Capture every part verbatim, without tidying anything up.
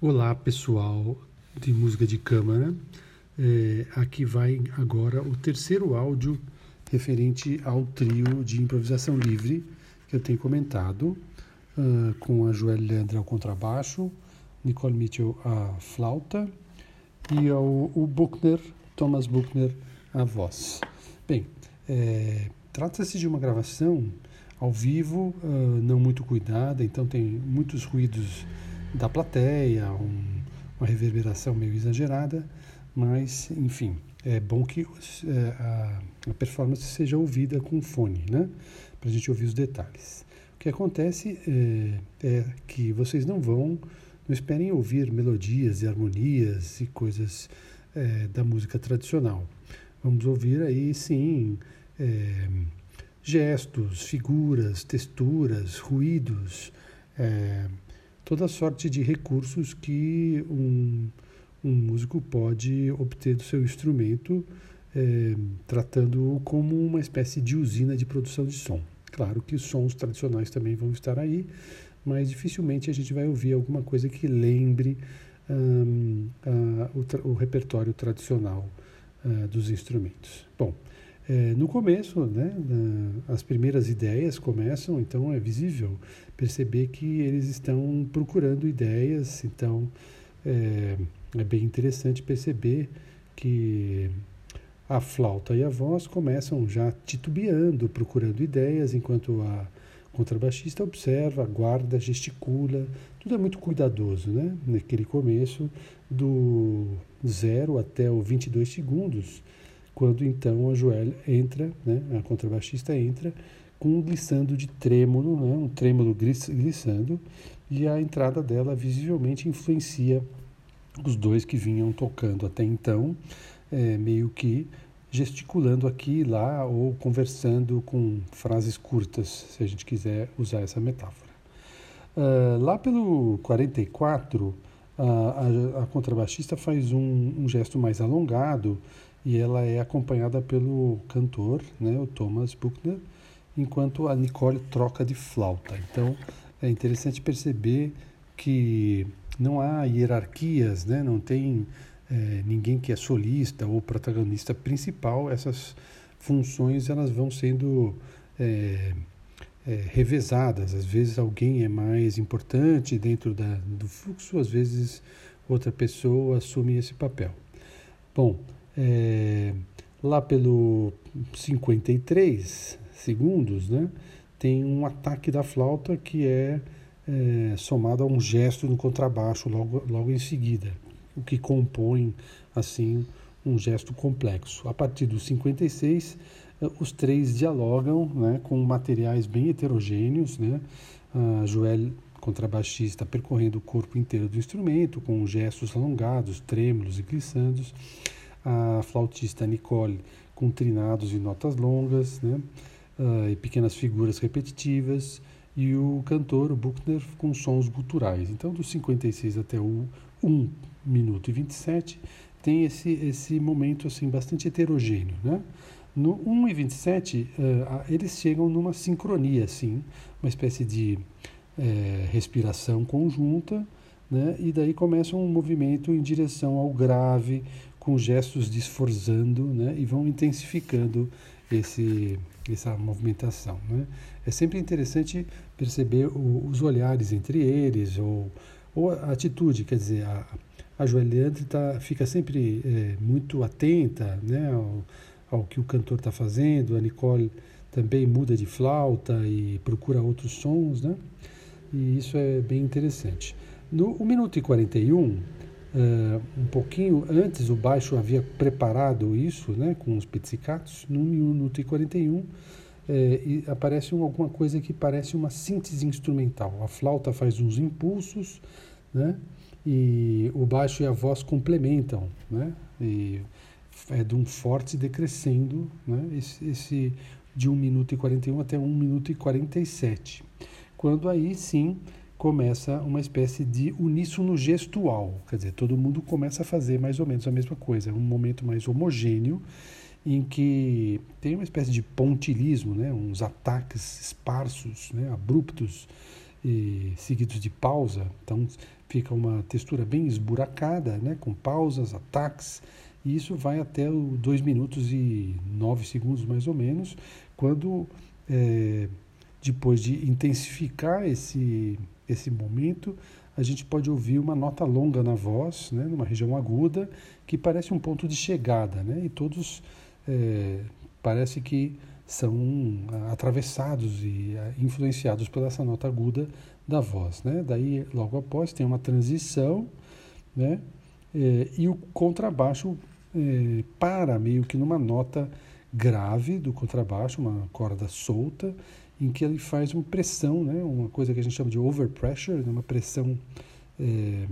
Olá, pessoal de música de câmara. É, aqui vai agora o terceiro áudio referente ao trio de improvisação livre que eu tenho comentado, uh, com a Joelle Leandre ao contrabaixo, Nicole Mitchell à flauta e ao, o Buchner, Thomas Buchner à voz. Bem, é, trata-se de uma gravação ao vivo, uh, não muito cuidada, então tem muitos ruídos da plateia, um, uma reverberação meio exagerada, mas, enfim, é bom que é, a, a performance seja ouvida com fone, né? Para a gente ouvir os detalhes. O que acontece é, é que vocês não vão, não esperem ouvir melodias e harmonias e coisas é, da música tradicional. Vamos ouvir aí, sim, é, gestos, figuras, texturas, ruídos, é, toda sorte de recursos que um, um músico pode obter do seu instrumento, é, tratando-o como uma espécie de usina de produção de som. Claro que os sons tradicionais também vão estar aí, mas dificilmente a gente vai ouvir alguma coisa que lembre hum, a, o, tra- o repertório tradicional uh, dos instrumentos. Bom, É, no começo, né, na, as primeiras ideias começam, então é visível perceber que eles estão procurando ideias, então é, é bem interessante perceber que a flauta e a voz começam já titubeando, procurando ideias, enquanto a contrabaixista observa, aguarda, gesticula, tudo é muito cuidadoso, né, naquele começo do zero até o vinte e dois segundos, quando então a Joelle entra, né, a contrabaixista entra com um glissando de trêmulo, né, um trêmulo glissando, e a entrada dela visivelmente influencia os dois que vinham tocando até então, é, meio que gesticulando aqui e lá ou conversando com frases curtas, se a gente quiser usar essa metáfora. Uh, lá pelo quarenta e quatro, a, a, a contrabaixista faz um, um gesto mais alongado, e ela é acompanhada pelo cantor, né, o Thomas Buchner, enquanto a Nicole troca de flauta. Então, é interessante perceber que não há hierarquias, né, não tem é, ninguém que é solista ou protagonista principal. Essas funções elas vão sendo é, é, revezadas. Às vezes alguém é mais importante dentro da, do fluxo, às vezes outra pessoa assume esse papel. Bom, É, lá pelo cinquenta e três segundos, né, tem um ataque da flauta que é, é somado a um gesto no contrabaixo logo, logo em seguida, o que compõe assim um gesto complexo. A partir dos cinquenta e seis, os três dialogam, né, com materiais bem heterogêneos, né, a Joelle, contrabaixista, percorrendo o corpo inteiro do instrumento com gestos alongados, trêmulos e glissandos, a flautista Nicole com trinados e notas longas, né, uh, e pequenas figuras repetitivas, e o cantor, o Buchner, com sons guturais. Então, dos cinquenta e seis até o um minuto e vinte e sete, tem esse, esse momento assim, bastante heterogêneo. Né? No um e vinte e sete, uh, eles chegam numa sincronia, assim, uma espécie de uh, respiração conjunta, né? E daí começa um movimento em direção ao grave, com gestos de esforzando, né, e vão intensificando esse, essa movimentação. Né? É sempre interessante perceber o, os olhares entre eles, ou, ou a atitude, quer dizer, a, a Joelle Leandre tá, fica sempre é, muito atenta, né, ao, ao que o cantor está fazendo, a Nicole também muda de flauta e procura outros sons, né? E isso é bem interessante. No um minuto e quarenta e um, Uh, um pouquinho antes, o baixo havia preparado isso, né, com os pizzicatos. No minuto e quarenta e um, eh, e aparece um, alguma coisa que parece uma síntese instrumental. A flauta faz uns impulsos, né, e o baixo e a voz complementam, né, e é de um forte decrescendo, né, esse, esse de um minuto e quarenta e um até um minuto e quarenta e sete, quando aí sim começa uma espécie de uníssono gestual, quer dizer, todo mundo começa a fazer mais ou menos a mesma coisa, um momento mais homogêneo, em que tem uma espécie de pontilismo, né, uns ataques esparsos, né, abruptos, e seguidos de pausa. Então fica uma textura bem esburacada, né, com pausas, ataques, e isso vai até dois minutos e nove segundos mais ou menos, quando é, depois de intensificar esse, esse momento, a gente pode ouvir uma nota longa na voz, né, numa região aguda, que parece um ponto de chegada, né, e todos é, parece que são atravessados e influenciados pela essa nota aguda da voz, né? Daí, logo após, tem uma transição, né? É, e o contrabaixo é, para meio que numa nota grave do contrabaixo, uma corda solta, em que ele faz uma pressão, né? Uma coisa que a gente chama de overpressure, uma pressão é,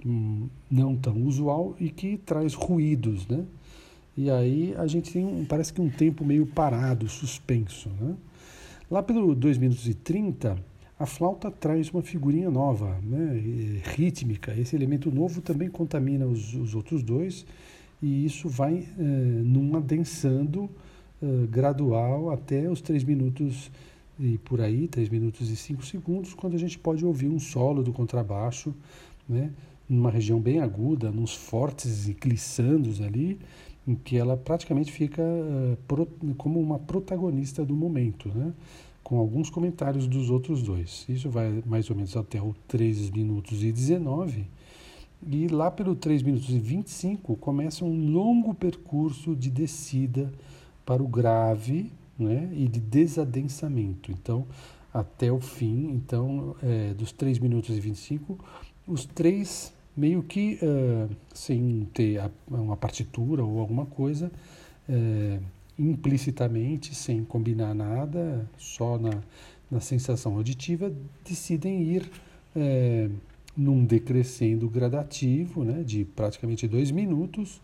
não tão usual e que traz ruídos, né? E aí a gente tem, um, parece que um tempo meio parado, suspenso, né? Lá pelo dois minutos e trinta, a flauta traz uma figurinha nova, né? Rítmica. Esse elemento novo também contamina os, os outros dois, e isso vai eh, num adensando eh, gradual até os três minutos e por aí, três minutos e cinco segundos, quando a gente pode ouvir um solo do contrabaixo, né? Numa região bem aguda, nos fortes e glissandos ali, em que ela praticamente fica uh, pro, como uma protagonista do momento, né? Com alguns comentários dos outros dois. Isso vai mais ou menos até o três minutos e dezenove, e lá pelo três minutos e vinte e cinco começa um longo percurso de descida para o grave, né? E de desadensamento. Então, até o fim, então, é, dos três minutos e vinte e cinco, os três meio que uh, sem ter a, uma partitura ou alguma coisa, uh, implicitamente, sem combinar nada, só na, na sensação auditiva, decidem ir uh, num decrescendo gradativo, né, de praticamente dois minutos,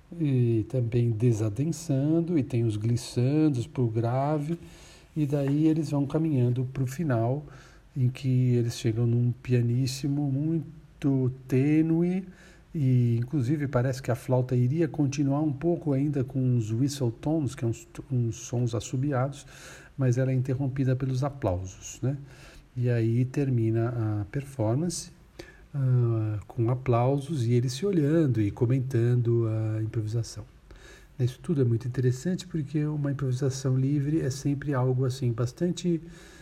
e também desadensando, e tem os glissandos para o grave, e daí eles vão caminhando para o final, em que eles chegam num pianíssimo muito tênue, e inclusive parece que a flauta iria continuar um pouco ainda com os whistle tones, que são uns, uns sons assobiados, mas ela é interrompida pelos aplausos, né? E aí termina a performance uh, com aplausos e eles se olhando e comentando a improvisação. Isso tudo é muito interessante porque uma improvisação livre é sempre algo assim bastante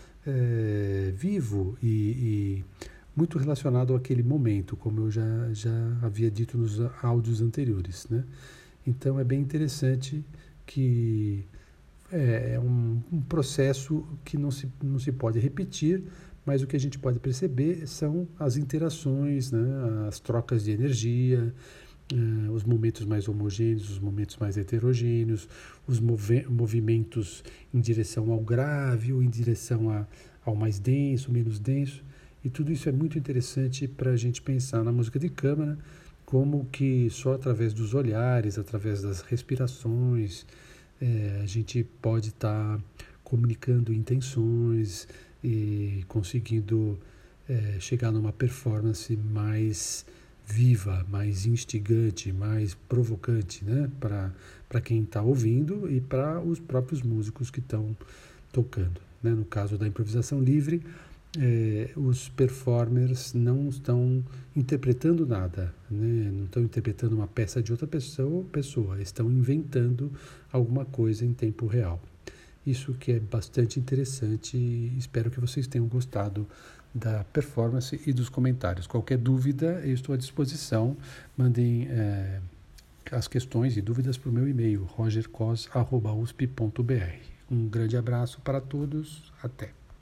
é, vivo e, e muito relacionado àquele momento, como eu já, já havia dito nos áudios anteriores, né? Então é bem interessante que é, é um, um processo que não se, não se pode repetir, mas o que a gente pode perceber são as interações, né? As trocas de energia, uh, os momentos mais homogêneos, os momentos mais heterogêneos, os movi- movimentos em direção ao grave ou em direção a, ao mais denso, menos denso. E tudo isso é muito interessante para a gente pensar na música de câmara, como que só através dos olhares, através das respirações, é, a gente pode estar tá comunicando intenções e conseguindo é, chegar numa performance mais viva, mais instigante, mais provocante, né? Para para quem está ouvindo e para os próprios músicos que estão tocando, né? No caso da improvisação livre, É, os performers não estão interpretando nada, né? Não estão interpretando uma peça de outra pessoa, pessoa, estão inventando alguma coisa em tempo real. Isso que é bastante interessante e espero que vocês tenham gostado da performance e dos comentários. Qualquer dúvida, eu estou à disposição. Mandem é, as questões e dúvidas para o meu e-mail, roger cos arroba u s p ponto b r. Um grande abraço para todos, até!